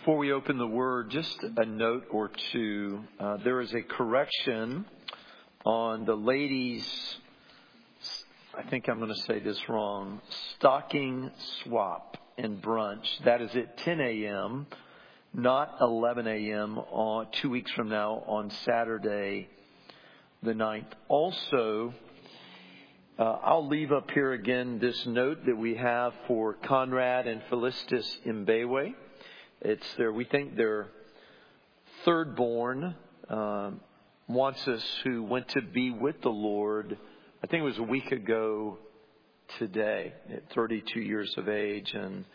Before we open the Word, just a note or two. There is a correction on the ladies', I think I'm going to say this wrong, stocking swap and brunch. That is at 10 a.m., not 11 a.m. on 2 weeks from now on Saturday the 9th. Also, I'll leave up here again this note that we have for Conrad and Felistis Mbewe. It's we think their third born, Wansis, who went to be with the Lord, I think it was a week ago today, at 32 years of age, and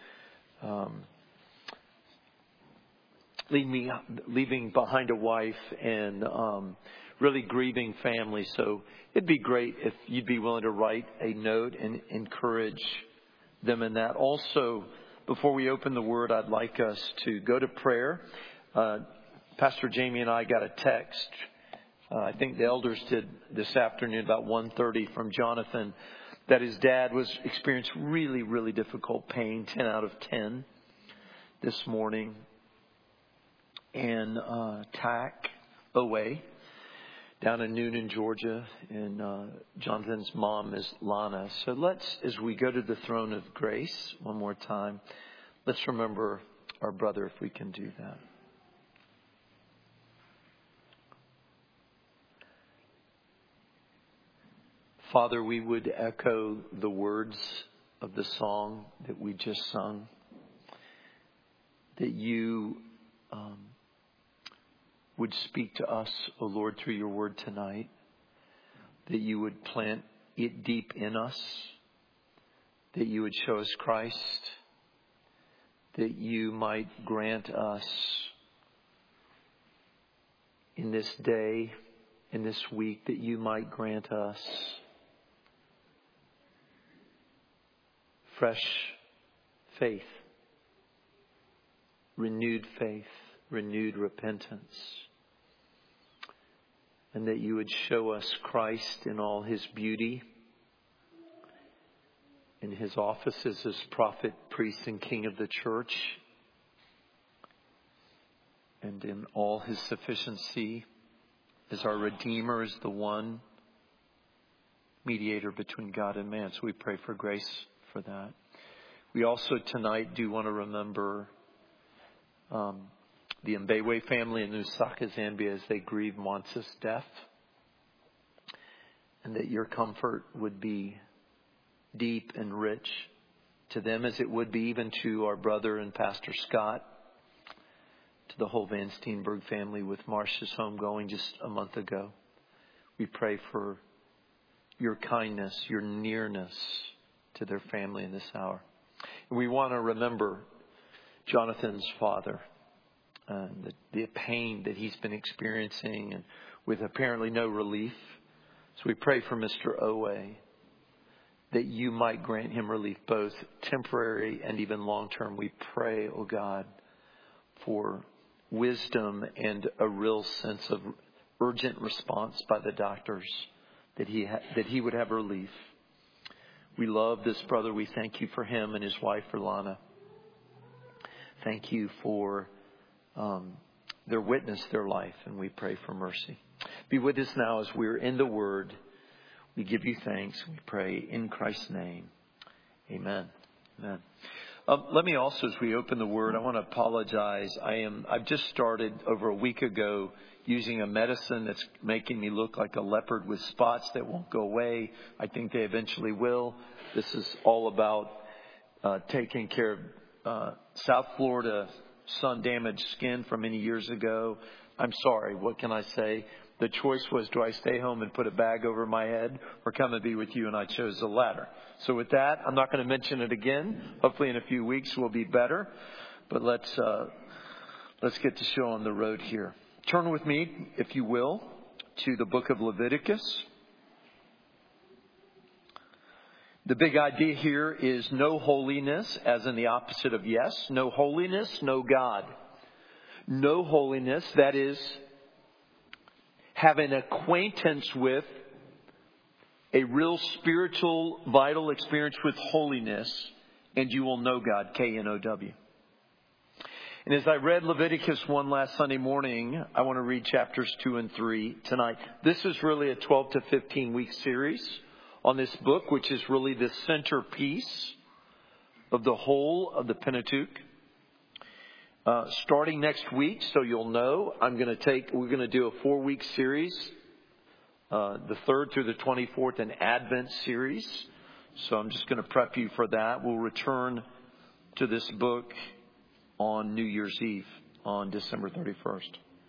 leaving behind a wife and really grieving family. So it'd be great if you'd be willing to write a note and encourage them in that. Also, before we open the Word, I'd like us to go to prayer. Pastor Jamie and I got a text. I think the elders did this afternoon about 1:30 from Jonathan that his dad was experiencing really, really difficult pain, 10 out of 10 this morning. And TAC OA down in Noonan, Georgia. And Jonathan's mom is Lana. So let's, as we go to the throne of grace one more time, let's remember our brother if we can do that. Father, we would echo the words of the song that we just sung, that you would speak to us, O Lord, through your word tonight, that you would plant it deep in us, that you would show us Christ, that you might grant us in this day, in this week, that you might grant us fresh faith, renewed repentance, and that you would show us Christ in all his beauty, in his offices as prophet, priest, and king of the church, and in all his sufficiency as our Redeemer, as the one mediator between God and man. So we pray for grace for that. We also tonight do want to remember the Mbewe family in Lusaka, Zambia, as they grieve Wansis' death, and that your comfort would be deep and rich to them, as it would be even to our brother and Pastor Scott, to the whole Van Steenberg family with Marcia's homegoing just a month ago. We pray for your kindness, your nearness to their family in this hour. And we want to remember Jonathan's father, and the pain that he's been experiencing, and with apparently no relief. So we pray for Mr. Owe, that you might grant him relief, both temporary and even long-term. We pray, oh God, for wisdom and a real sense of urgent response by the doctors, that he would have relief. We love this brother. We thank you for him and his wife, Lana. Thank you for their witness, their life, and we pray for mercy. Be with us now as we're in the Word. We give you thanks. We pray in Christ's name. Amen. Amen. Let me also, as we open the Word, I want to apologize. I've just started over a week ago using a medicine that's making me look like a leopard with spots that won't go away. I think they eventually will. This is all about taking care of South Florida sun-damaged skin from many years ago. I'm sorry. What can I say? The choice was, do I stay home and put a bag over my head or come and be with you? And I chose the latter. So with that, I'm not going to mention it again. Hopefully in a few weeks we'll be better. But let's get the show on the road here. Turn with me, if you will, to the book of Leviticus. The big idea here is no holiness, as in the opposite of yes. No holiness, no God. No holiness, that is, have an acquaintance with a real spiritual, vital experience with holiness, and you will know God, K-N-O-W. And as I read Leviticus 1 last Sunday morning, I want to read chapters 2 and 3 tonight. This is really a 12 to 15 week series on this book, which is really the centerpiece of the whole of the Pentateuch. Starting next week, so you'll know, we're going to do a 4-week series, the 3rd through the 24th, an Advent series. So I'm just going to prep you for that. We'll return to this book on New Year's Eve, on December 31st.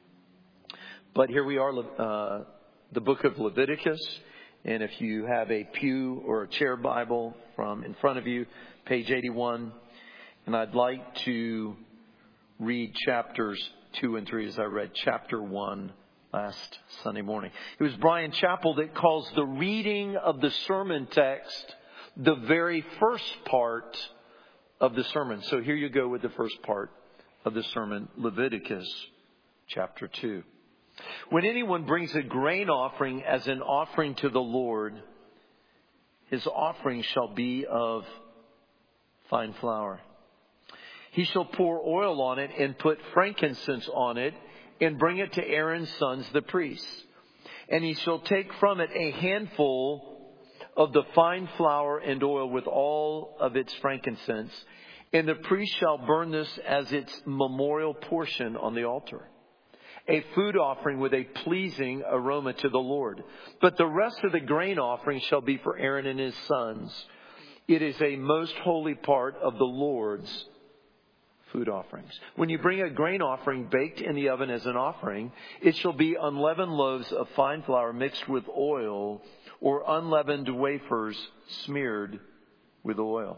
But here we are, the book of Leviticus. And if you have a pew or a chair Bible from in front of you, page 81. And I'd like to read chapters 2 and 3 as I read chapter 1 last Sunday morning. It was Brian Chappell that calls the reading of the sermon text the very first part of the sermon. So here you go with the first part of the sermon, Leviticus chapter 2. When anyone brings a grain offering as an offering to the Lord, his offering shall be of fine flour. He shall pour oil on it and put frankincense on it and bring it to Aaron's sons, the priests. And he shall take from it a handful of the fine flour and oil with all of its frankincense. And the priest shall burn this as its memorial portion on the altar, a food offering with a pleasing aroma to the Lord. But the rest of the grain offering shall be for Aaron and his sons. It is a most holy part of the Lord's food offerings. When you bring a grain offering baked in the oven as an offering, it shall be unleavened loaves of fine flour mixed with oil, or unleavened wafers smeared with oil.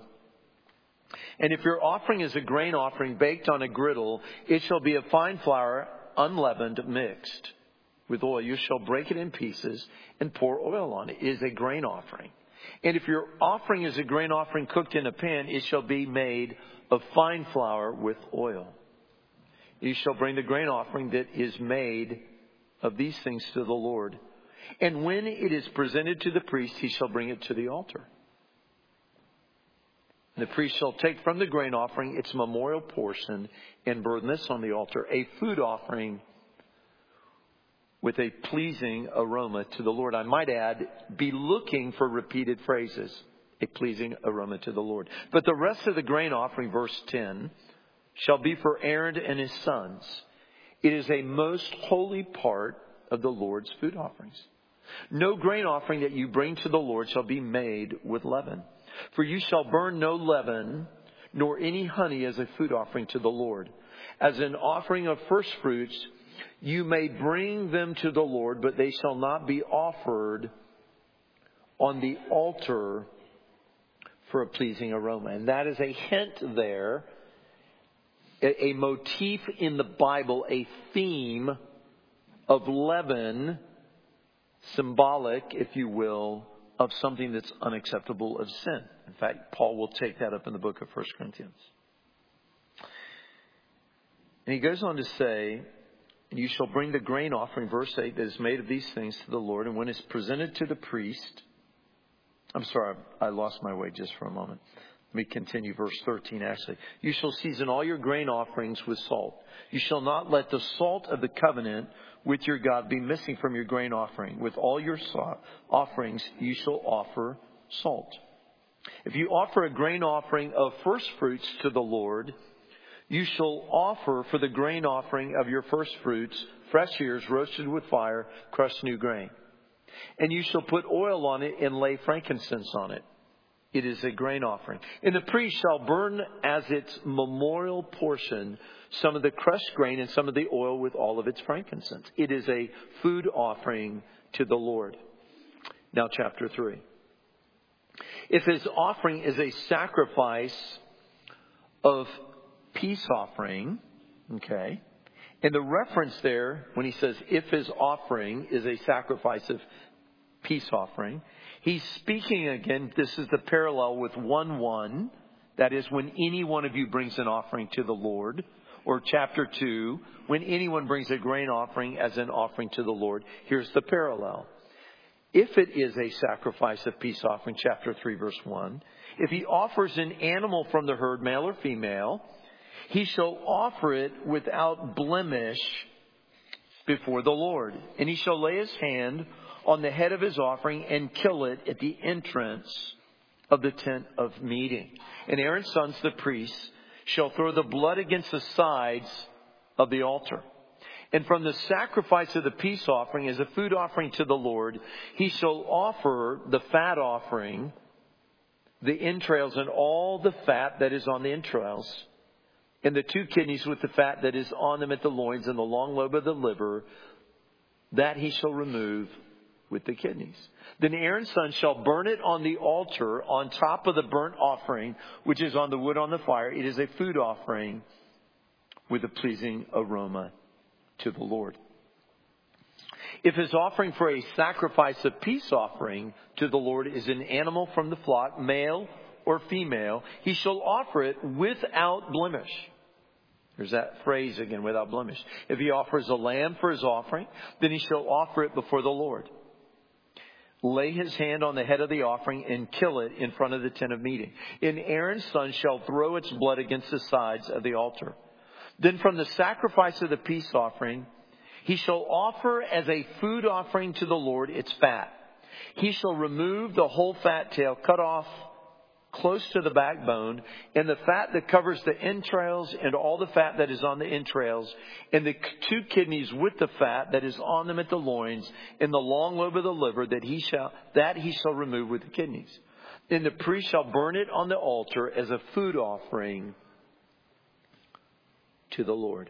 And if your offering is a grain offering baked on a griddle, it shall be of fine flour, unleavened, mixed with oil. You shall break it in pieces and pour oil on it. It is a grain offering. And if your offering is a grain offering cooked in a pan, it shall be made of fine flour with oil. You shall bring the grain offering that is made of these things to the Lord. And when it is presented to the priest, he shall bring it to the altar. And the priest shall take from the grain offering its memorial portion and burn this on the altar, a food offering with a pleasing aroma to the Lord. I might add, be looking for repeated phrases. A pleasing aroma to the Lord. But the rest of the grain offering, verse 10, shall be for Aaron and his sons. It is a most holy part of the Lord's food offerings. No grain offering that you bring to the Lord shall be made with leaven. For you shall burn no leaven, nor any honey as a food offering to the Lord. As an offering of first fruits, you may bring them to the Lord, but they shall not be offered on the altar for a pleasing aroma. And that is a hint there, a motif in the Bible, a theme of leaven, symbolic, if you will, of something that's unacceptable of sin. In fact, Paul will take that up in the book of 1 Corinthians. And he goes on to say, you shall bring the grain offering, verse 8, that is made of these things to the Lord. And when it's presented to the priest, I'm sorry, I lost my way just for a moment. Let me continue verse 13 actually. You shall season all your grain offerings with salt. You shall not let the salt of the covenant with your God be missing from your grain offering. With all your offerings you shall offer salt. If you offer a grain offering of first fruits to the Lord, you shall offer for the grain offering of your first fruits fresh ears roasted with fire, crushed new grain. And you shall put oil on it and lay frankincense on it. It is a grain offering. And the priest shall burn as its memorial portion some of the crushed grain and some of the oil with all of its frankincense. It is a food offering to the Lord. Now chapter 3. If his offering is a sacrifice of peace offering, okay, and the reference there, when he says, if his offering is a sacrifice of peace offering, he's speaking again, this is the parallel with 1:1. That is when any one of you brings an offering to the Lord. Or chapter 2, when anyone brings a grain offering as an offering to the Lord. Here's the parallel. If it is a sacrifice of peace offering, chapter 3, verse 1, if he offers an animal from the herd, male or female, he shall offer it without blemish before the Lord. And he shall lay his hand on the head of his offering and kill it at the entrance of the tent of meeting. And Aaron's sons, the priests, shall throw the blood against the sides of the altar. And from the sacrifice of the peace offering as a food offering to the Lord, he shall offer the fat offering, the entrails and all the fat that is on the entrails, and the 2 kidneys with the fat that is on them at the loins, and the long lobe of the liver, that he shall remove with the kidneys. Then Aaron's son shall burn it on the altar on top of the burnt offering, which is on the wood on the fire. It is a food offering with a pleasing aroma to the Lord. If his offering for a sacrifice of peace offering to the Lord is an animal from the flock, male or female, he shall offer it without blemish. There's that phrase again, without blemish. If he offers a lamb for his offering, then he shall offer it before the Lord. Lay his hand on the head of the offering and kill it in front of the tent of meeting. And Aaron's son shall throw its blood against the sides of the altar. Then from the sacrifice of the peace offering, he shall offer as a food offering to the Lord its fat. He shall remove the whole fat tail, cut off close to the backbone, and the fat that covers the entrails, and all the fat that is on the entrails, and the 2 kidneys with the fat that is on them at the loins, and the long lobe of the liver that he shall remove with the kidneys. And the priest shall burn it on the altar as a food offering to the Lord.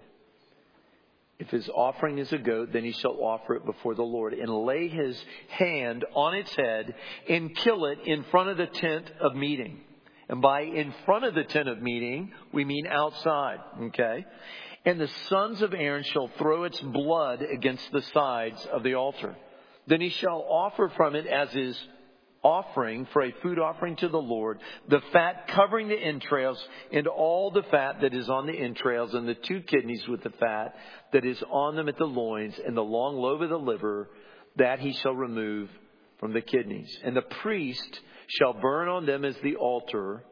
If his offering is a goat, then he shall offer it before the Lord and lay his hand on its head and kill it in front of the tent of meeting. And by in front of the tent of meeting, we mean outside. Okay? And the sons of Aaron shall throw its blood against the sides of the altar. Then he shall offer from it as his offering for a food offering to the Lord, the fat covering the entrails, and all the fat that is on the entrails, and the 2 kidneys with the fat that is on them at the loins, and the long lobe of the liver, that he shall remove from the kidneys. And the priest shall burn them on the altar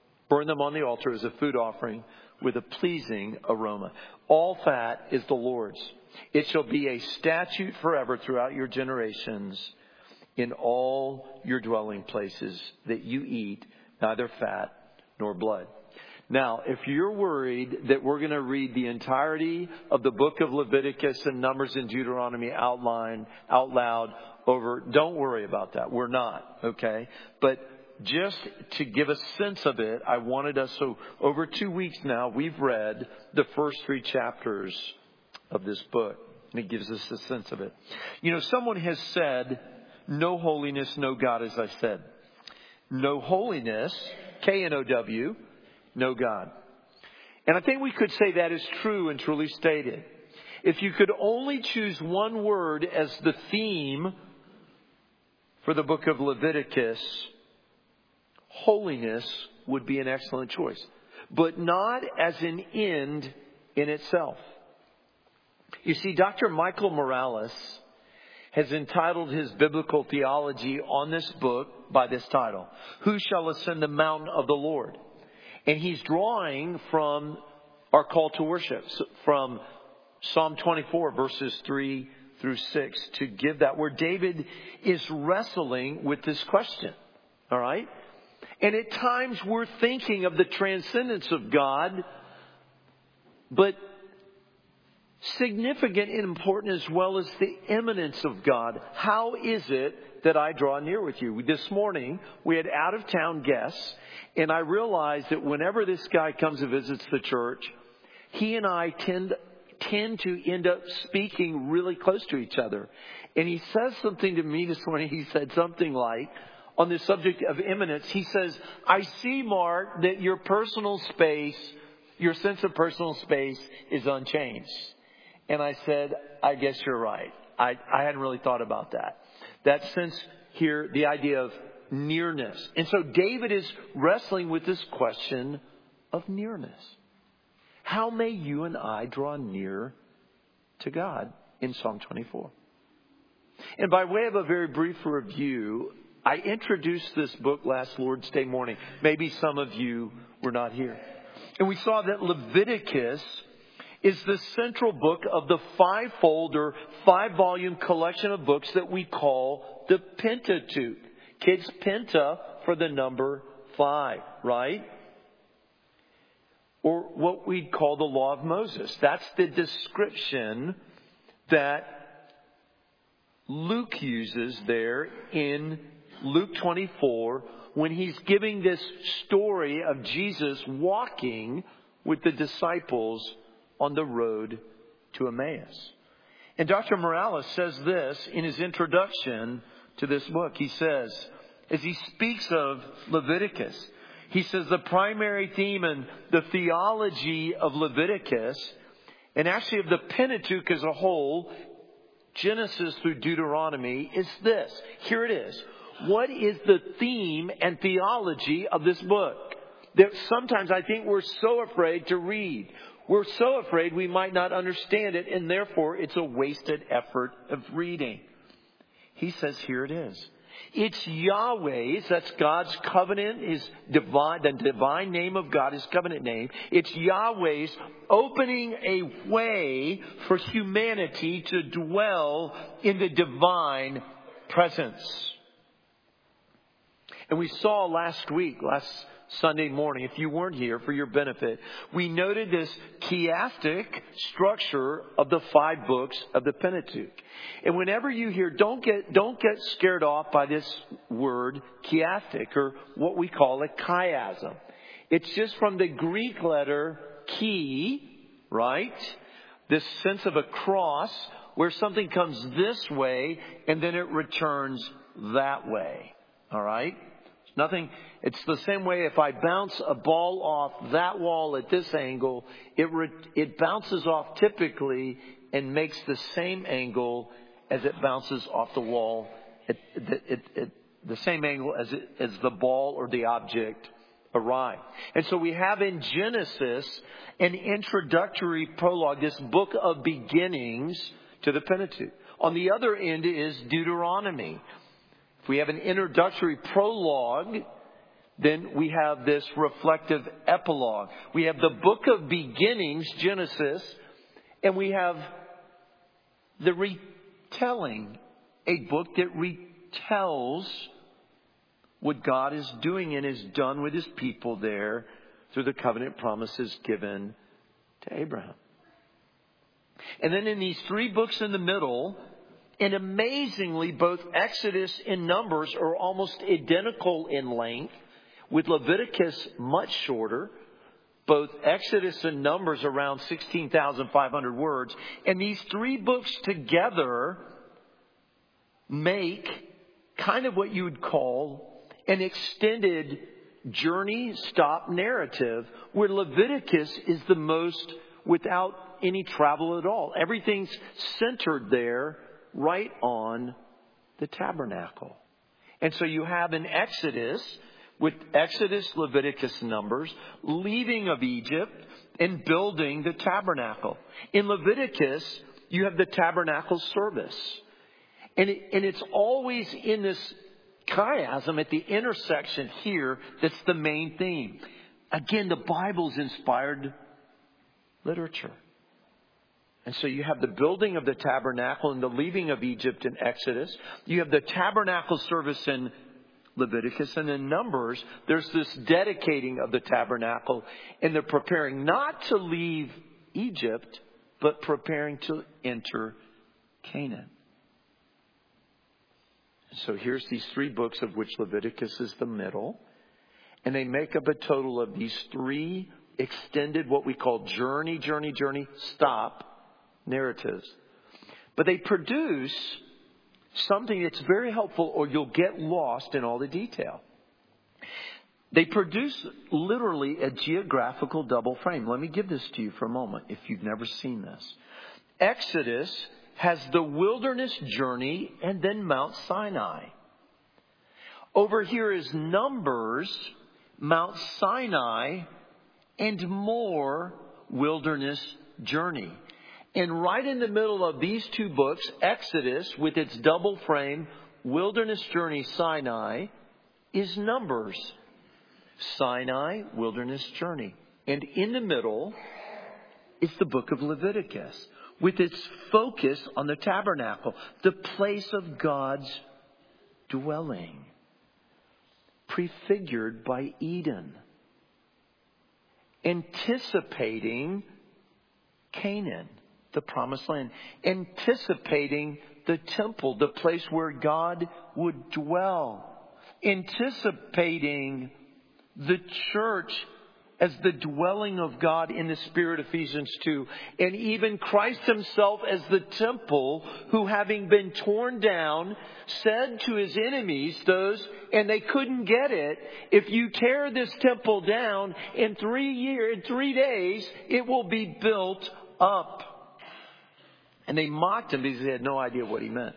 as a food offering with a pleasing aroma. All fat is the Lord's. It shall be a statute forever throughout your generations, in all your dwelling places, that you eat neither fat nor blood. Now, if you're worried that we're going to read the entirety of the book of Leviticus and Numbers and Deuteronomy out loud over, don't worry about that. We're not, okay? But just to give a sense of it, I wanted us, so over 2 weeks now, we've read the first 3 chapters of this book. And it gives us a sense of it. You know, someone has said, no holiness, no God, as I said. No holiness, K-N-O-W, no God. And I think we could say that is true and truly stated. If you could only choose one word as the theme for the book of Leviticus, holiness would be an excellent choice. But not as an end in itself. You see, Dr. Michael Morales has entitled his biblical theology on this book by this title, Who Shall Ascend the Mountain of the Lord? And he's drawing from our call to worship, from Psalm 24, verses 3 through 6, to give that, where David is wrestling with this question. All right? And at times we're thinking of the transcendence of God, but significant and important as well as the immanence of God. How is it that I draw near with you? This morning, we had out-of-town guests, and I realized that whenever this guy comes and visits the church, he and I tend to end up speaking really close to each other. And he says something to me this morning. He said something like, on the subject of immanence, he says, I see, Mark, that your personal space, your sense of personal space is unchanged. And I said, I guess you're right. I hadn't really thought about that. That sense here, the idea of nearness. And so David is wrestling with this question of nearness. How may you and I draw near to God in Psalm 24? And by way of a very brief review, I introduced this book last Lord's Day morning. Maybe some of you were not here. And we saw that Leviticus is the central book of the fivefold or 5-volume collection of books that we call the Pentateuch. Kids, penta for the number 5, right? Or what we'd call the Law of Moses. That's the description that Luke uses there in Luke 24 when he's giving this story of Jesus walking with the disciples on the road to Emmaus. And Dr. Morales says this in his introduction to this book. He says, as he speaks of Leviticus, he says the primary theme and the theology of Leviticus, and actually of the Pentateuch as a whole, Genesis through Deuteronomy, is this. Here it is. What is the theme and theology of this book? That sometimes I think we're so afraid to read. We're so afraid we might not understand it, and therefore it's a wasted effort of reading. He says here it is. It's Yahweh's, that's God's covenant, His divine, the divine name of God, His covenant name. It's Yahweh's opening a way for humanity to dwell in the divine presence. And we saw last Sunday morning, if you weren't here, for your benefit, we noted this chiastic structure of the 5 books of the Pentateuch. And whenever you hear, don't get scared off by this word chiastic, or what we call a chiasm. It's just from the Greek letter chi, right? This sense of a cross where something comes this way and then it returns that way. All right? Nothing. It's the same way if I bounce a ball off that wall at this angle, it bounces off typically and makes the same angle as it bounces off the wall, the same angle as the ball or the object arrived. And so we have in Genesis an introductory prologue, this book of beginnings to the Pentateuch. On the other end is Deuteronomy. If we have an introductory prologue, then we have this reflective epilogue. We have the book of beginnings, Genesis, and we have the retelling, a book that retells what God is doing and has done with His people there through the covenant promises given to Abraham. And then in these 3 books in the middle, and amazingly, both Exodus and Numbers are almost identical in length, with Leviticus much shorter. Both Exodus and Numbers around 16,500 words. And these 3 books together make kind of what you would call an extended journey stop narrative, where Leviticus is the most without any travel at all. Everything's centered there right on the tabernacle. And so you have in Exodus, with Exodus, Leviticus, Numbers, leaving of Egypt and building the tabernacle. In Leviticus, you have the tabernacle service. And it's always in this chiasm at the intersection here that's the main theme. Again, the Bible's inspired literature. And so you have the building of the tabernacle and the leaving of Egypt in Exodus. You have the tabernacle service in Leviticus. And in Numbers, there's this dedicating of the tabernacle. And they're preparing not to leave Egypt, but preparing to enter Canaan. So here's these 3 books, of which Leviticus is the middle. And they make up a total of these 3 extended, what we call journey, stop narratives. But they produce something that's very helpful, or you'll get lost in all the detail. They produce literally a geographical double frame. Let me give this to you for a moment if you've never seen this. Exodus has the wilderness journey and then Mount Sinai. Over here is Numbers, Mount Sinai, and more wilderness journey. And right in the middle of these 2 books, Exodus, with its double frame, wilderness journey, Sinai, is Numbers. Sinai, wilderness journey. And in the middle is the book of Leviticus, with its focus on the tabernacle, the place of God's dwelling, prefigured by Eden, anticipating Canaan, the promised land, anticipating the temple, the place where God would dwell, anticipating the church as the dwelling of God in the Spirit, Ephesians 2. And even Christ himself as the temple, who having been torn down, said to his enemies, and they couldn't get it, if you tear this temple down in 3 days, it will be built up. And they mocked him because they had no idea what he meant.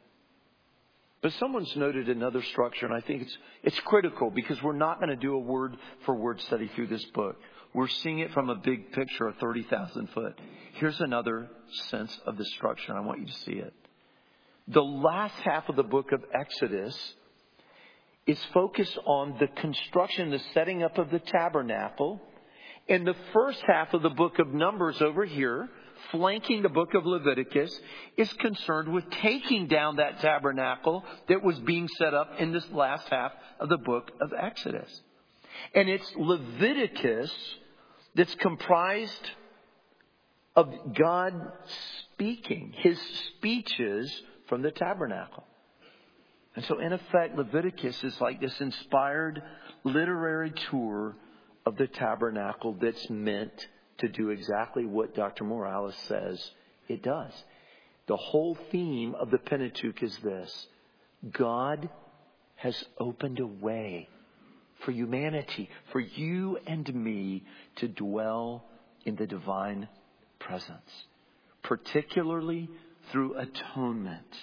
But someone's noted another structure, and I think it's critical, because we're not going to do a word for word study through this book. We're seeing it from a big picture of 30,000 foot. Here's another sense of the structure, and I want you to see it. The last half of the book of Exodus is focused on the construction, the setting up of the tabernacle. And the first half of the book of Numbers over here, flanking the book of Leviticus, is concerned with taking down that tabernacle that was being set up in this last half of the book of Exodus. And it's Leviticus that's comprised of God speaking, his speeches from the tabernacle. And so in effect, Leviticus is like this inspired literary tour of the tabernacle that's meant to do exactly what Dr. Morales says it does. The whole theme of the Pentateuch is this: God has opened a way for humanity, for you and me to dwell in the divine presence, particularly through atonement.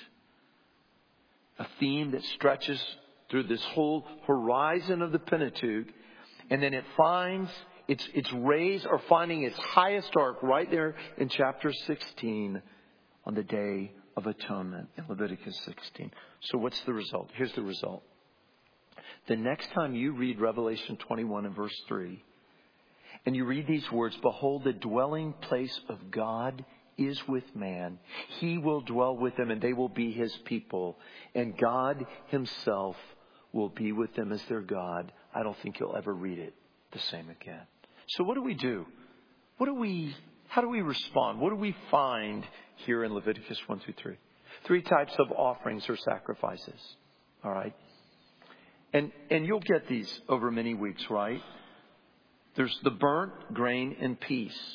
A theme that stretches through this whole horizon of the Pentateuch, and then it finds its rays are finding its highest arc right there in chapter 16 on the Day of Atonement in Leviticus 16. So what's the result? Here's the result. The next time you read Revelation 21 and verse 3, and you read these words, "Behold, the dwelling place of God is with man. He will dwell with them, and they will be his people. And God himself will be with them as their God." I don't think you'll ever read it the same again. So what do we do? How do we respond? What do we find here in Leviticus 1 through 3? 3 types of offerings or sacrifices. All right. And you'll get these over many weeks, right? There's the burnt, grain, and peace.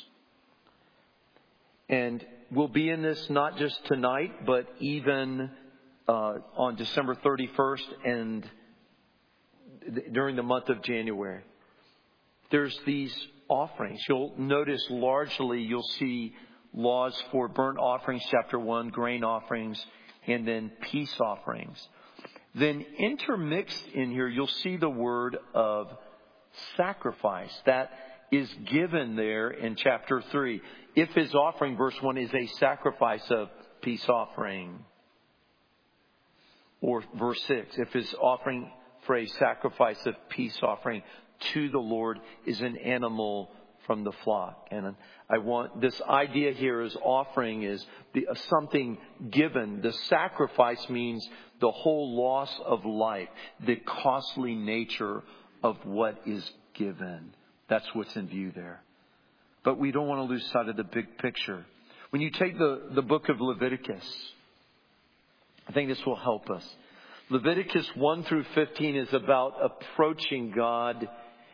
And we'll be in this not just tonight, but even on December 31st and during the month of January. There's these offerings. You'll notice largely you'll see laws for burnt offerings, chapter 1, grain offerings, and then peace offerings. Then intermixed in here, you'll see the word of sacrifice. That is given there in chapter 3. If his offering, verse 1, is a sacrifice of peace offering. Or verse 6, if his offering for a sacrifice of peace offering to the Lord is an animal from the flock. And I want this idea here is offering is something given. The sacrifice means the whole loss of life, the costly nature of what is given. That's what's in view there. But we don't want to lose sight of the big picture. When you take the book of Leviticus, I think this will help us. Leviticus 1 through 15 is about approaching God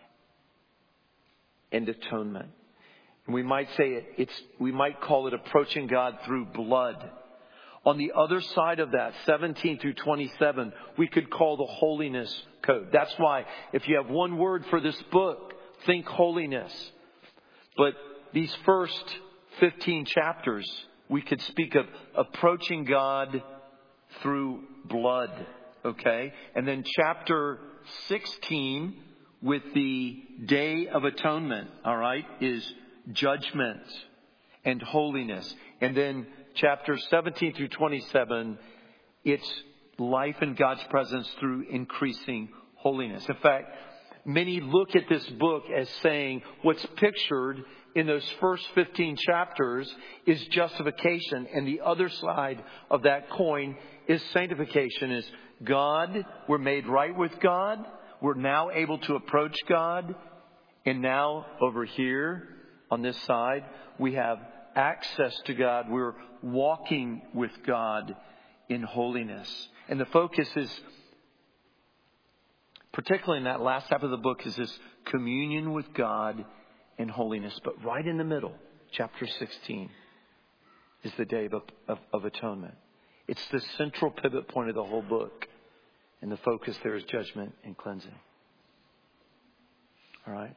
and atonement. And we might say we might call it approaching God through blood. On the other side of that, 17 through 27, we could call the holiness code. That's why if you have one word for this book, think holiness. But these first 15 chapters, we could speak of approaching God through blood. Okay? And then chapter 16 with the Day of Atonement, all right, is judgment and holiness. And then chapter 17 through 27, it's life in God's presence through increasing holiness. In fact, Many look at this book as saying what's pictured in those first 15 chapters is justification. And the other side of that coin is sanctification. Is God, we're made right with God. We're now able to approach God. And now over here on this side, we have access to God. We're walking with God in holiness. And the focus is, particularly in that last half of the book, is this communion with God and holiness. But right in the middle, chapter 16, is the Day of Atonement. It's the central pivot point of the whole book. And the focus there is judgment and cleansing. All right?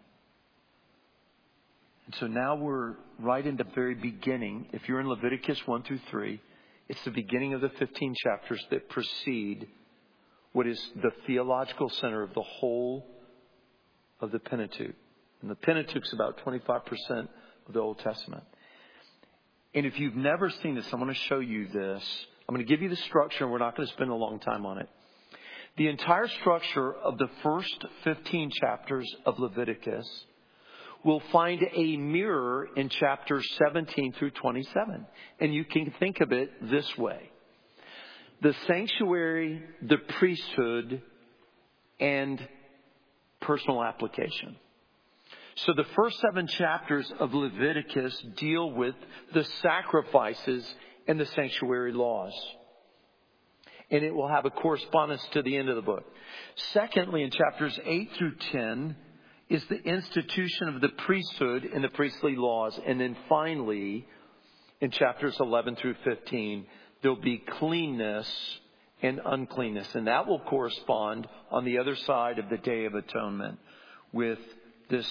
And so now we're right in the very beginning. If you're in Leviticus 1 through 3, it's the beginning of the 15 chapters that precede what is the theological center of the whole of the Pentateuch. And the Pentateuch is about 25% of the Old Testament. And if you've never seen this, I'm going to show you this. I'm going to give you the structure, and we're not going to spend a long time on it. The entire structure of the first 15 chapters of Leviticus will find a mirror in chapters 17 through 27. And you can think of it this way. The sanctuary, the priesthood, and personal application. So the first 7 chapters of Leviticus deal with the sacrifices and the sanctuary laws. And it will have a correspondence to the end of the book. Secondly, in chapters 8 through 10 is the institution of the priesthood and the priestly laws. And then finally, in chapters 11 through 15, there'll be cleanness and uncleanness. And that will correspond on the other side of the Day of Atonement with this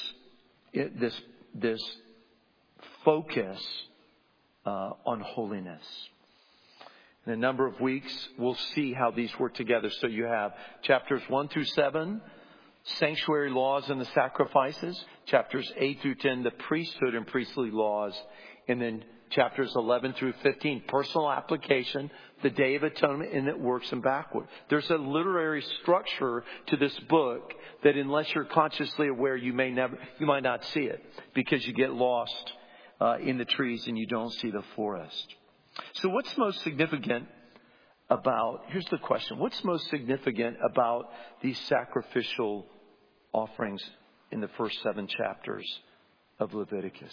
focus on holiness. In a number of weeks, we'll see how these work together. So you have chapters 1 through 7, sanctuary laws and the sacrifices. Chapters 8 through 10, the priesthood and priestly laws. And then chapters 11 through 15, personal application, the Day of Atonement, and it works them backward. There's a literary structure to this book that unless you're consciously aware, you might not see it because you get lost in the trees and you don't see the forest. So what's most significant here's the question, what's most significant about these sacrificial offerings in the first 7 chapters of Leviticus?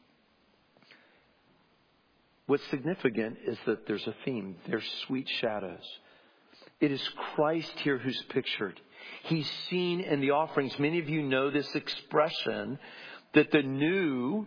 What's significant is that there's a theme. There's sweet shadows. It is Christ here who's pictured. He's seen in the offerings. Many of you know this expression that the new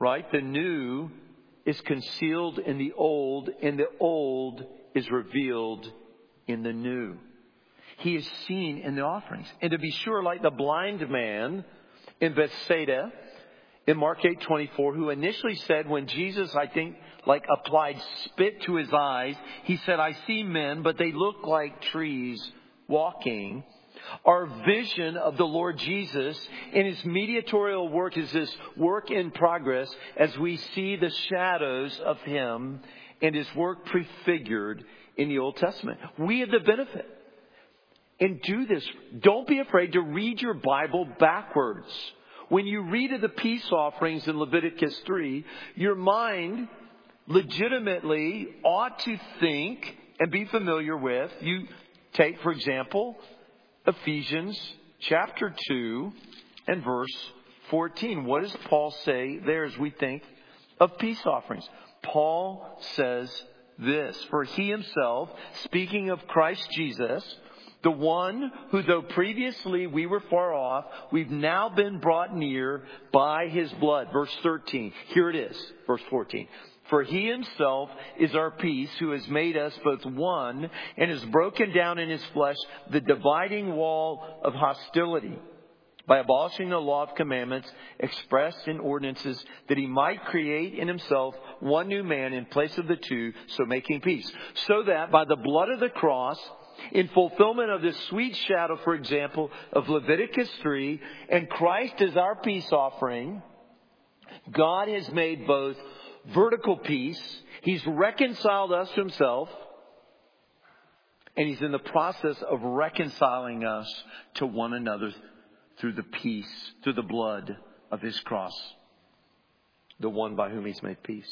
is concealed in the old, and the old is revealed in the new. He is seen in the offerings. And to be sure, like the blind man in Bethsaida, in Mark 8:24, who initially said when Jesus, I think, applied spit to his eyes, he said, "I see men, but they look like trees walking." Our vision of the Lord Jesus in his mediatorial work is this work in progress as we see the shadows of him and his work prefigured in the Old Testament. We have the benefit. And do this. Don't be afraid to read your Bible backwards. When you read of the peace offerings in Leviticus 3, your mind legitimately ought to think and be familiar with. You take, for example, Ephesians chapter 2 and verse 14. What does Paul say there as we think of peace offerings? Paul says this, "For he himself, speaking of Christ Jesus, the one who though previously we were far off, we've now been brought near by his blood." Verse 13. Here it is. Verse 14. "For he himself is our peace, who has made us both one and has broken down in his flesh the dividing wall of hostility by abolishing the law of commandments expressed in ordinances, that he might create in himself one new man in place of the two, so making peace. So that by the blood of the cross, in fulfillment of this sweet shadow, for example, of Leviticus 3, and Christ is our peace offering, God has made both vertical peace. He's reconciled us to himself. And he's in the process of reconciling us to one another through the peace, through the blood of his cross, the one by whom he's made peace.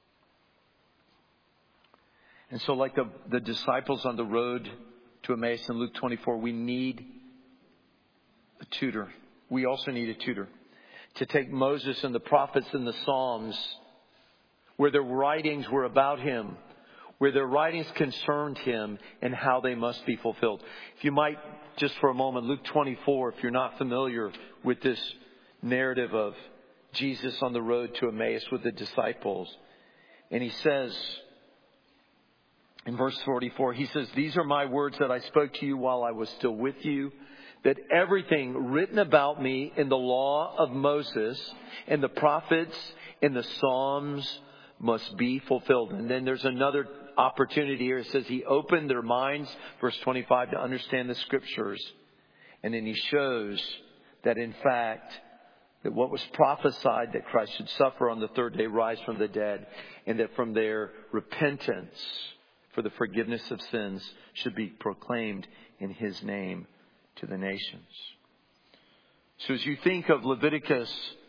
And so like the disciples on the road to Emmaus in Luke 24, we need a tutor. We also need a tutor to take Moses and the prophets and the Psalms, where their writings were about him, where their writings concerned him, and how they must be fulfilled. If you might, just for a moment, Luke 24, if you're not familiar with this narrative of Jesus on the road to Emmaus with the disciples. And he says, in verse 44, he says, "These are my words that I spoke to you while I was still with you, that everything written about me in the law of Moses and the prophets and the Psalms must be fulfilled." And then there's another opportunity here. It says he opened their minds, verse 25, to understand the scriptures. And then he shows that in fact, that what was prophesied, that Christ should suffer on the third day, rise from the dead, and that from there repentance for the forgiveness of sins should be proclaimed in his name to the nations. So as you think of Leviticus,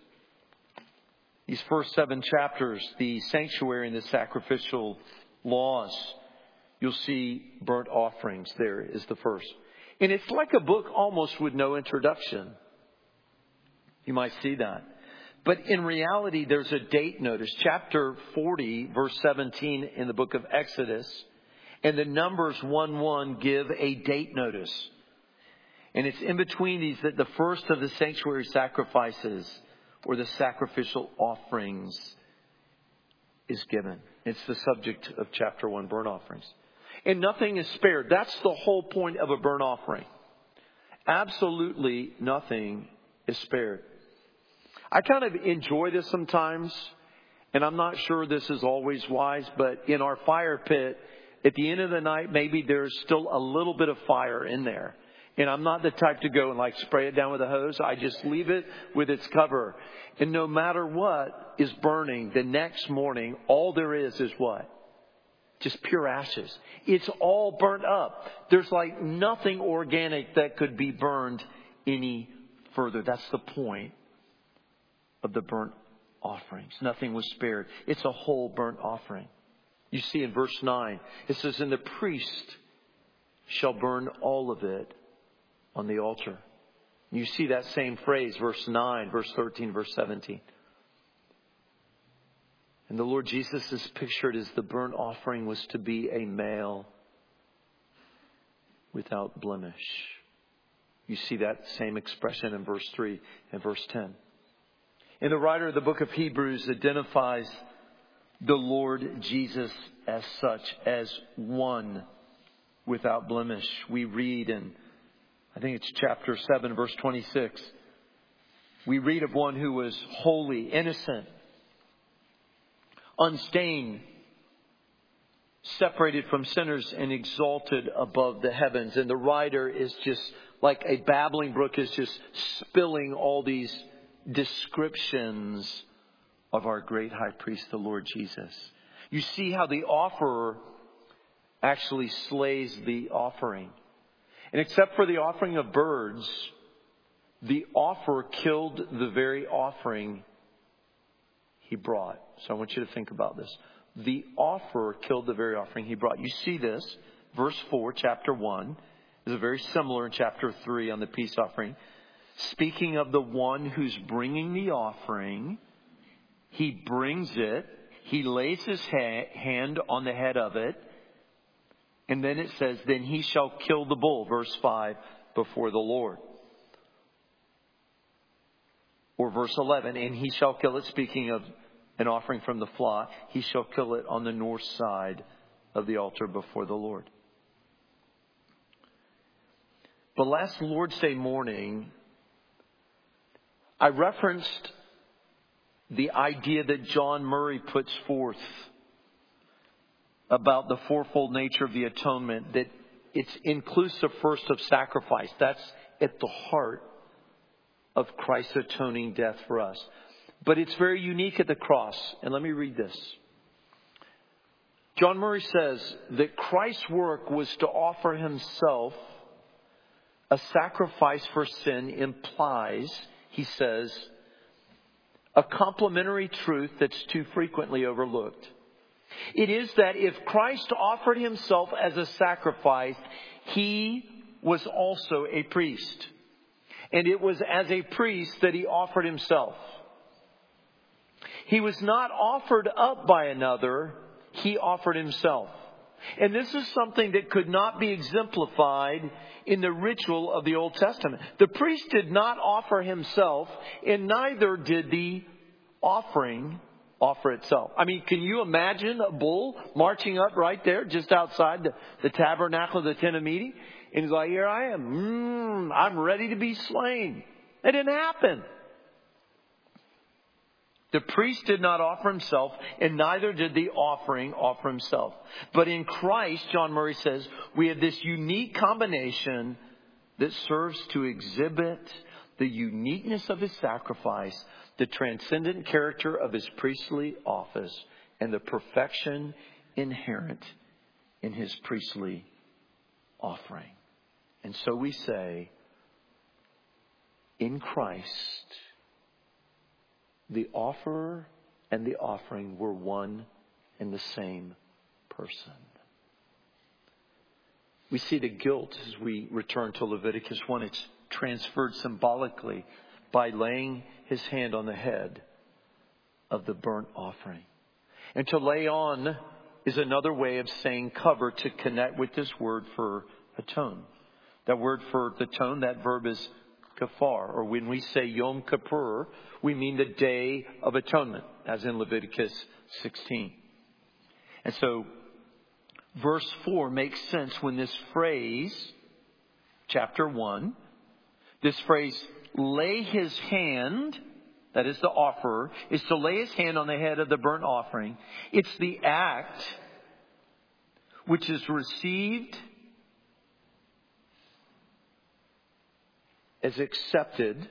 these first 7 chapters, the sanctuary and the sacrificial laws, you'll see burnt offerings there is the first. And it's like a book almost with no introduction. You might see that. But in reality, there's a date notice. Chapter 40, verse 17 in the book of Exodus, and the Numbers 1:1 give a date notice. And it's in between these that the first of the sanctuary sacrifices or the sacrificial offerings is given. It's the subject of chapter 1, burnt offerings. And nothing is spared. That's the whole point of a burnt offering. Absolutely nothing is spared. I kind of enjoy this sometimes, and I'm not sure this is always wise, but in our fire pit, at the end of the night, maybe there's still a little bit of fire in there. And I'm not the type to go and like spray it down with a hose. I just leave it with its cover. And no matter what is burning, the next morning, all there is what? Just pure ashes. It's all burnt up. There's like nothing organic that could be burned any further. That's the point of the burnt offerings. Nothing was spared. It's a whole burnt offering. You see in verse 9, it says, "And the priest shall burn all of it on the altar." You see that same phrase, verse 9, verse 13, verse 17. And the Lord Jesus is pictured as the burnt offering was to be a male without blemish. You see that same expression in verse 3 and verse 10. And the writer of the book of Hebrews identifies the Lord Jesus as such, as one without blemish. We read in, I think it's chapter 7, verse 26. We read of one who was holy, innocent, unstained, separated from sinners and exalted above the heavens. And the writer is just like a babbling brook, is just spilling all these descriptions of our great high priest, the Lord Jesus. You see how the offerer actually slays the offering. And except for the offering of birds, the offerer killed the very offering he brought. So I want you to think about this. The offerer killed the very offering he brought. You see this, verse 4, chapter 1, is very similar in chapter 3 on the peace offering. Speaking of the one who's bringing the offering, he brings it, he lays his hand on the head of it, and then it says, then he shall kill the bull, verse 5, before the Lord. Or verse 11, and he shall kill it, speaking of an offering from the flock, he shall kill it on the north side of the altar before the Lord. But last Lord's Day morning, I referenced the idea that John Murray puts forth about the fourfold nature of the atonement, that it's inclusive first of sacrifice. That's at the heart of Christ's atoning death for us. But it's very unique at the cross. And let me read this. John Murray says that Christ's work was to offer himself a sacrifice for sin implies, he says, a complementary truth that's too frequently overlooked. It is that if Christ offered himself as a sacrifice, he was also a priest. And it was as a priest that he offered himself. He was not offered up by another, he offered himself. And this is something that could not be exemplified in the ritual of the Old Testament. The priest did not offer himself, and neither did the offering offer itself. I mean, can you imagine a bull marching up right there just outside the tabernacle of the tent of meeting? And he's like, here I am. I'm ready to be slain. It didn't happen. The priest did not offer himself, and neither did the offering offer himself. But in Christ, John Murray says, we have this unique combination that serves to exhibit the uniqueness of his sacrifice, the transcendent character of his priestly office, and the perfection inherent in his priestly offering. And so we say, in Christ, the offerer and the offering were one and the same person. We see the guilt as we return to Leviticus 1. It's transferred symbolically by laying his hand on the head of the burnt offering. And to lay on is another way of saying cover, to connect with this word for atone. That word for atone, that verb is kafar, or when we say Yom Kippur, we mean the Day of Atonement, as in Leviticus 16. And so, verse 4 makes sense when this phrase, chapter 1, this phrase, lay his hand, that is the offerer, is to lay his hand on the head of the burnt offering. It's the act which is received as accepted,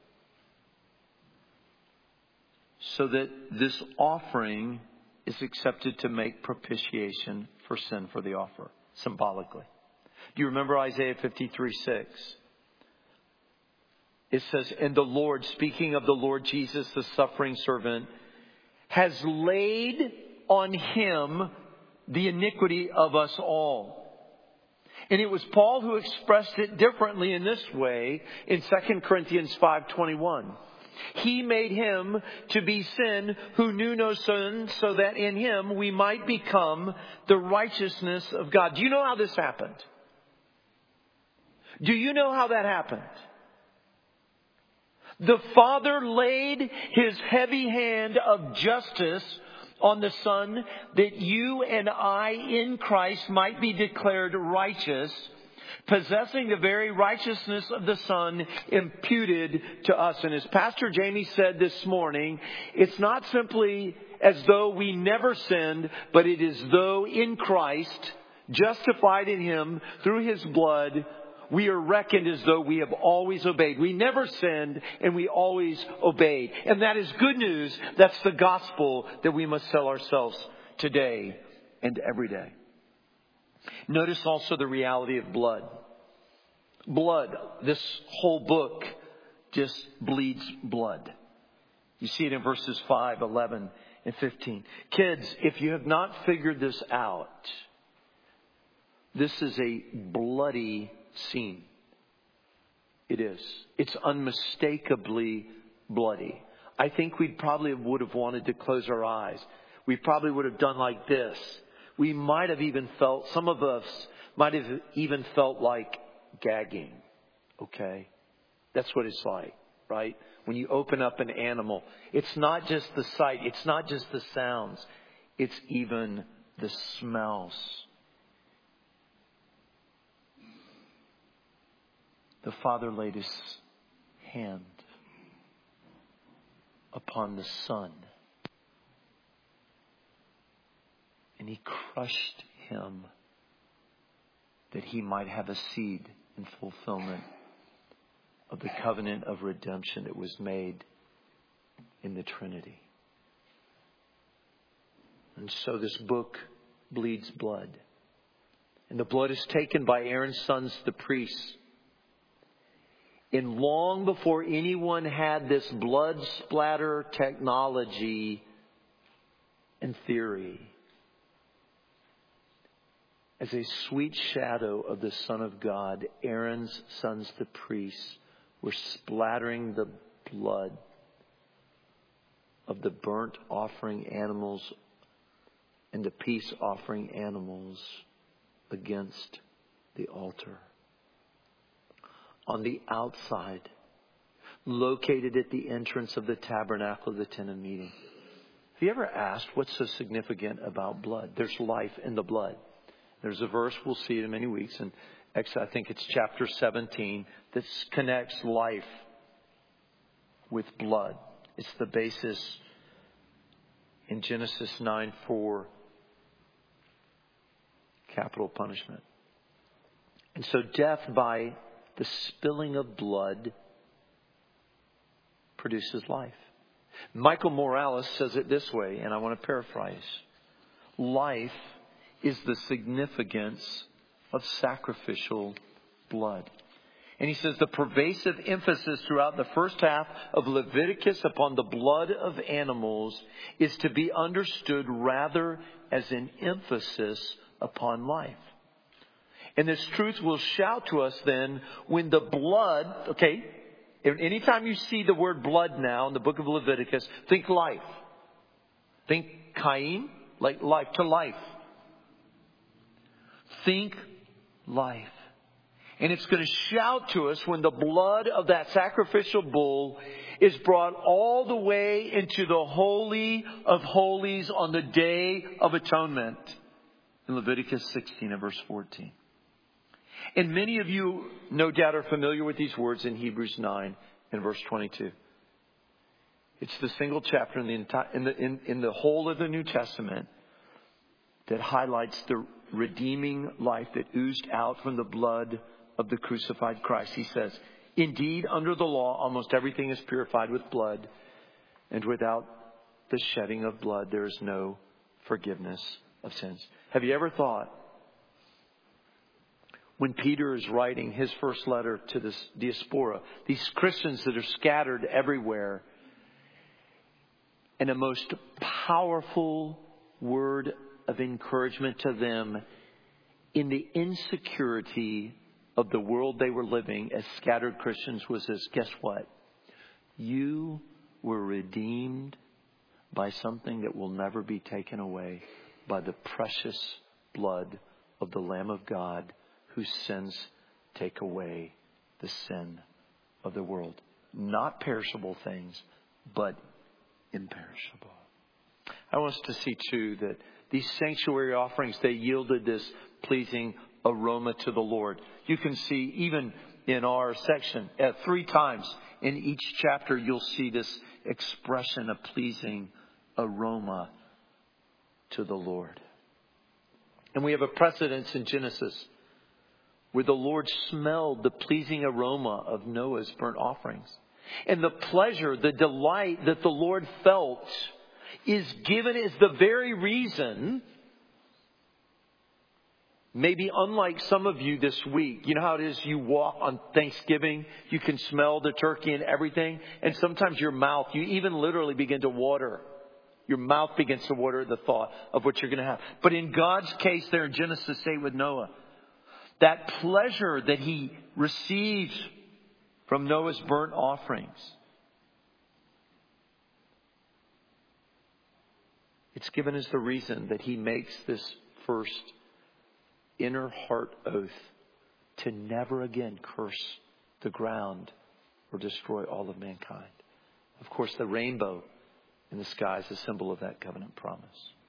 so that this offering is accepted to make propitiation for sin for the offerer, symbolically. Do you remember Isaiah 53:6? It says, and the Lord, speaking of the Lord Jesus, the suffering servant, has laid on him the iniquity of us all. And it was Paul who expressed it differently in this way in 2 Corinthians 5:21. He made him to be sin who knew no sin, so that in him we might become the righteousness of God. Do you know how this happened? Do you know how that happened? The Father laid his heavy hand of justice on the Son, that you and I in Christ might be declared righteous, possessing the very righteousness of the Son imputed to us. And as Pastor Jamie said this morning, it's not simply as though we never sinned, but it is though in Christ, justified in him through his blood, we are reckoned as though we have always obeyed. We never sinned and we always obeyed. And that is good news. That's the gospel that we must tell ourselves today and every day. Notice also the reality of blood. Blood, this whole book just bleeds blood. You see it in verses 5, 11, and 15. Kids, if you have not figured this out, this is a bloody scene. It is. It's unmistakably bloody. I think we probably would have wanted to close our eyes. We probably would have done like this. We might have even felt, some of us might have even felt like gagging. Okay? That's what it's like, right? When you open up an animal, it's not just the sight. It's not just the sounds. It's even the smells. The Father laid his hand upon the Son, and he crushed him that he might have a seed in fulfillment of the covenant of redemption that was made in the Trinity. And so this book bleeds blood. And the blood is taken by Aaron's sons, the priests. And long before anyone had this blood splatter technology and theory, as a sweet shadow of the Son of God, Aaron's sons, the priests, were splattering the blood of the burnt offering animals and the peace offering animals against the altar. On the outside, located at the entrance of the tabernacle of the tent of meeting. Have you ever asked what's so significant about blood? There's life in the blood. There's a verse, we'll see it in many weeks, and I think it's chapter 17, that connects life with blood. It's the basis in Genesis 9:4, capital punishment. And so death by the spilling of blood produces life. Michael Morales says it this way, and I want to paraphrase. Life is the significance of sacrificial blood. And he says the pervasive emphasis throughout the first half of Leviticus upon the blood of animals is to be understood rather as an emphasis upon life. And this truth will shout to us then when the blood, okay, anytime you see the word blood now in the book of Leviticus, think life. Think Cain, like life, to life. Think life. And it's going to shout to us when the blood of that sacrificial bull is brought all the way into the Holy of Holies on the Day of Atonement. In Leviticus 16 and verse 14. And many of you, no doubt, are familiar with these words in Hebrews 9 and verse 22. It's the single chapter in the whole of the New Testament that highlights the redeeming life that oozed out from the blood of the crucified Christ. He says, indeed, under the law, almost everything is purified with blood, and without the shedding of blood, there is no forgiveness of sins. Have you ever thought, when Peter is writing his first letter to this diaspora, these Christians that are scattered everywhere, and a most powerful word of encouragement to them in the insecurity of the world they were living as scattered Christians was this: guess what? You were redeemed by something that will never be taken away, by the precious blood of the Lamb of God, whose sins take away the sin of the world. Not perishable things, but imperishable. I want us to see too that these sanctuary offerings, they yielded this pleasing aroma to the Lord. You can see even in our section, 3 times in each chapter, you'll see this expression of pleasing aroma to the Lord. And we have a precedence in Genesis where the Lord smelled the pleasing aroma of Noah's burnt offerings. And the pleasure, the delight that the Lord felt is given as the very reason, maybe unlike some of you this week. You know how it is, you walk on Thanksgiving, you can smell the turkey and everything. And sometimes your mouth, you even literally begin to water. Your mouth begins to water the thought of what you're going to have. But in God's case there in Genesis 8 with Noah, that pleasure that he receives from Noah's burnt offerings, it's given as the reason that he makes this first inner heart oath to never again curse the ground or destroy all of mankind. Of course, the rainbow in the sky is a symbol of that covenant promise.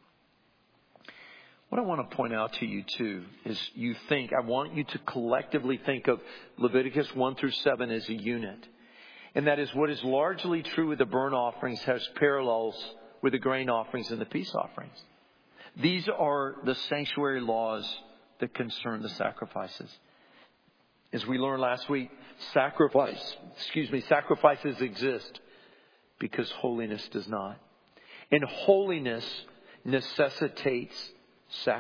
What I want to point out to you too is I want you to collectively think of Leviticus 1 through 7 as a unit. And that is what is largely true with the burnt offerings has parallels with the grain offerings and the peace offerings. These are the sanctuary laws that concern the sacrifices. As we learned last week, sacrifices exist because holiness does not. And holiness necessitates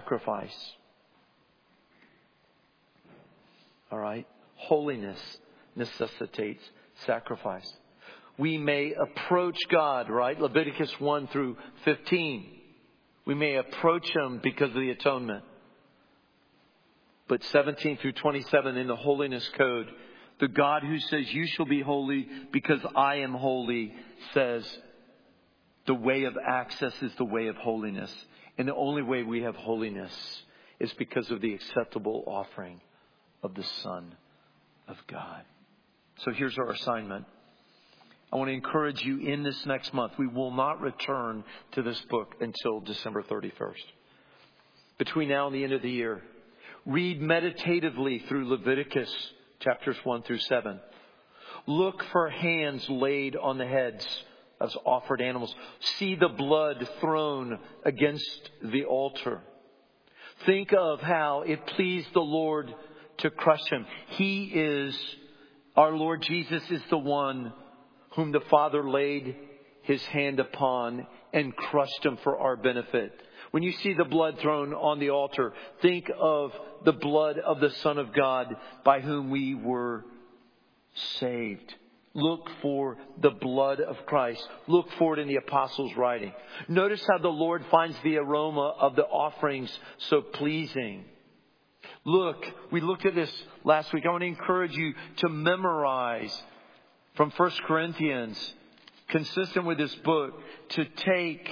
sacrifice. All right? Holiness necessitates sacrifice. We may approach God, right? Leviticus 1 through 15. We may approach Him because of the atonement. But 17 through 27 in the Holiness Code, the God who says, you shall be holy because I am holy, says the way of access is the way of holiness. And the only way we have holiness is because of the acceptable offering of the Son of God. So here's our assignment. I want to encourage you in this next month. We will not return to this book until December 31st. Between now and the end of the year, read meditatively through Leviticus chapters 1 through 7. Look for hands laid on the heads of offered animals. See the blood thrown against the altar. Think of how it pleased the Lord to crush him. Our Lord Jesus is the one whom the Father laid His hand upon and crushed him for our benefit. When you see the blood thrown on the altar, think of the blood of the Son of God by whom we were saved. Look for the blood of Christ. Look for it in the apostles' writing. Notice how the Lord finds the aroma of the offerings so pleasing. Look, we looked at this last week. I want to encourage you to memorize from 1 Corinthians, consistent with this book, to take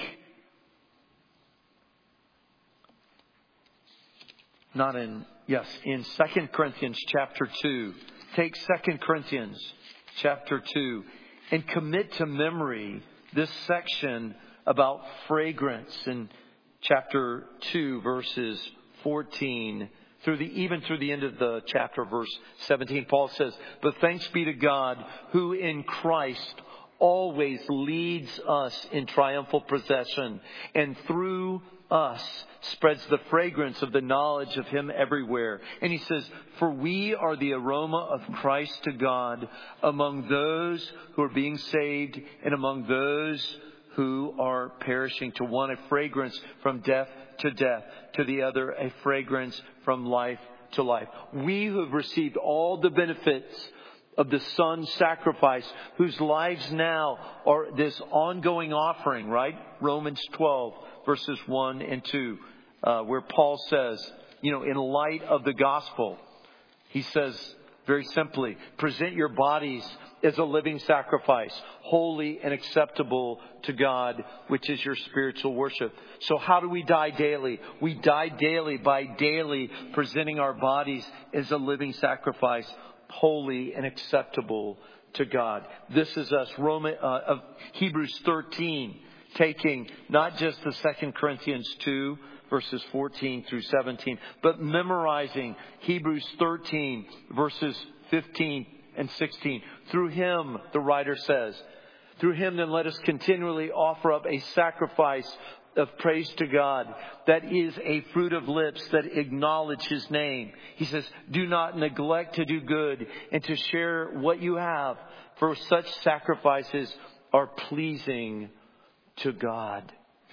in 2 Corinthians chapter 2. Take 2 Corinthians chapter 2 and commit to memory this section about fragrance in chapter 2, verses 14 even through the end of the chapter, verse 17. Paul says, but thanks be to God who in Christ always leads us in triumphal procession and through us spreads the fragrance of the knowledge of Him everywhere. And he says, for we are the aroma of Christ to God among those who are being saved and among those who are perishing. To one, a fragrance from death to death. To the other, a fragrance from life to life. We who have received all the benefits of the Son's sacrifice, whose lives now are this ongoing offering, right? Romans 12, verses 1 and 2, where Paul says, in light of the gospel, he says very simply, present your bodies as a living sacrifice, holy and acceptable to God, which is your spiritual worship. So how do we die daily? We die daily by daily presenting our bodies as a living sacrifice, holy and acceptable to God. This is us. Hebrews 13, taking not just the 2 Corinthians 2, verses 14 through 17, but memorizing Hebrews 13, verses 15 and 16. Through Him, the writer says, through Him then let us continually offer up a sacrifice of praise to God, that is a fruit of lips that acknowledge His name. He says, do not neglect to do good and to share what you have, for such sacrifices are pleasing to God.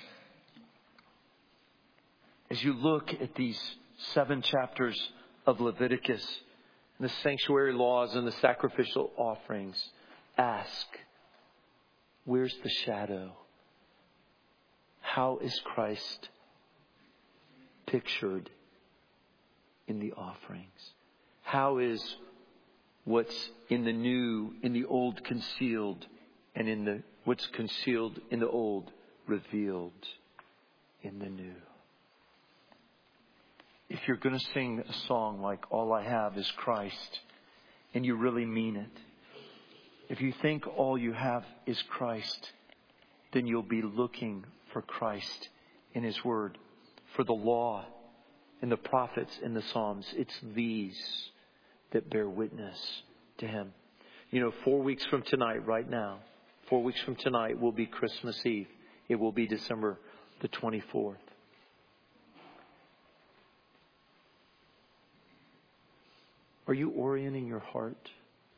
As you look at these 7 chapters of Leviticus, and the sanctuary laws and the sacrificial offerings, ask, where's the shadow? How is Christ pictured in the offerings? How is what's in the new, in the old concealed, and what's concealed in the old revealed in the new? If you're going to sing a song like All I Have is Christ, and you really mean it, if you think all you have is Christ, then you'll be looking for Christ in His Word. For the law and the prophets and the Psalms, it's these that bear witness to Him. 4 weeks from tonight, right now, 4 weeks from tonight will be Christmas Eve. It will be December the 24th. Are you orienting your heart?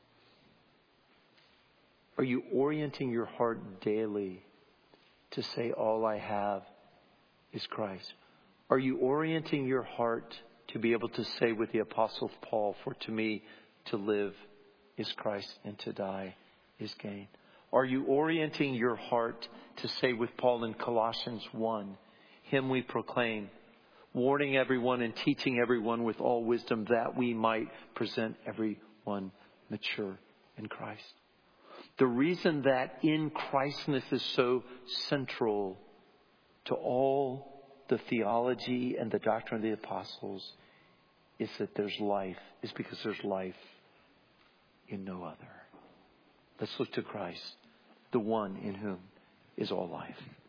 Are you orienting your heart daily to say, all I have is Christ? Are you orienting your heart to be able to say with the Apostle Paul, for to me to live is Christ, and to die is gain. Are you orienting your heart to say with Paul in Colossians 1, Him we proclaim, warning everyone and teaching everyone with all wisdom, that we might present everyone mature in Christ. The reason that in Christness is so central to all the theology and the doctrine of the apostles is that there's life, is because there's life in no other. Let's look to Christ, the one in whom is all life.